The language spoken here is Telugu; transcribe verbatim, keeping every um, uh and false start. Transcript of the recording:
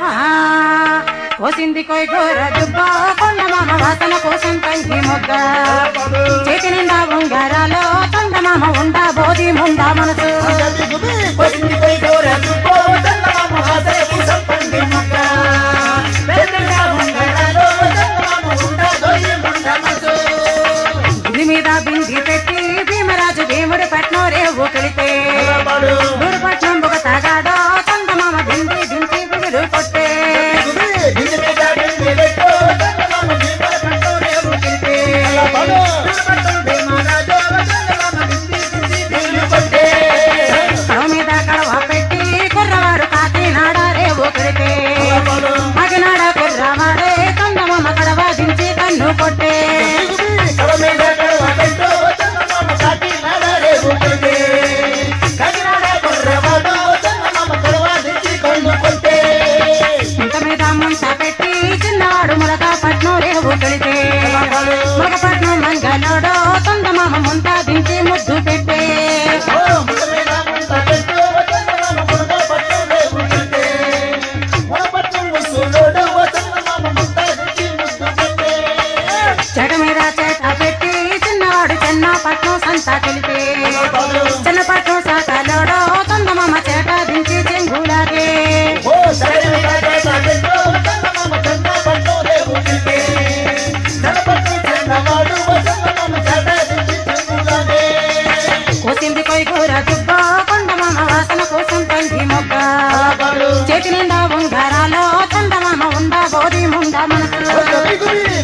కోసింది కొయ్ గోర దుబ్బ కొండ మామ వాసన కోసం పైకి మొగ్గ చేతి నిండా ఉంగరాలో కొండ మామ ఉండా బోధి ముండా మనసు ఇది మీద బింది పెట్టి భీమరాజు భీముడు పట్నం రేవు కలితే ఊరు పట్నం ఒక తాగాడో కొండ మామ బింది దించి బిగులు కొట్టే మీద కడవ పెట్టి కుర్రవాడు కాకినాడ రేవు కలితే కాకినాడ కుర్రవాడే కొండ మామ కడవ దించి కన్ను కొట్టే ములకపట్నం మంగళోడో కొండ మామ ముంతా దించి ముద్దు పెట్టే చెట మీద చేట పెట్టి చిన్నవాడు చెన్నపట్నం సంతా తెలిపే చిన్నపట్నం సాకలోడో కొండ మామ చేట దించి చెంగులాగే కోసింది కొయ్ కూర దుబ్బ కొండ మామ వాసన కోసం పంది మొగ్గ చేతి నిండా ఉంగరాలో కొండ మామ ఉండా బోధి ముండా మనసు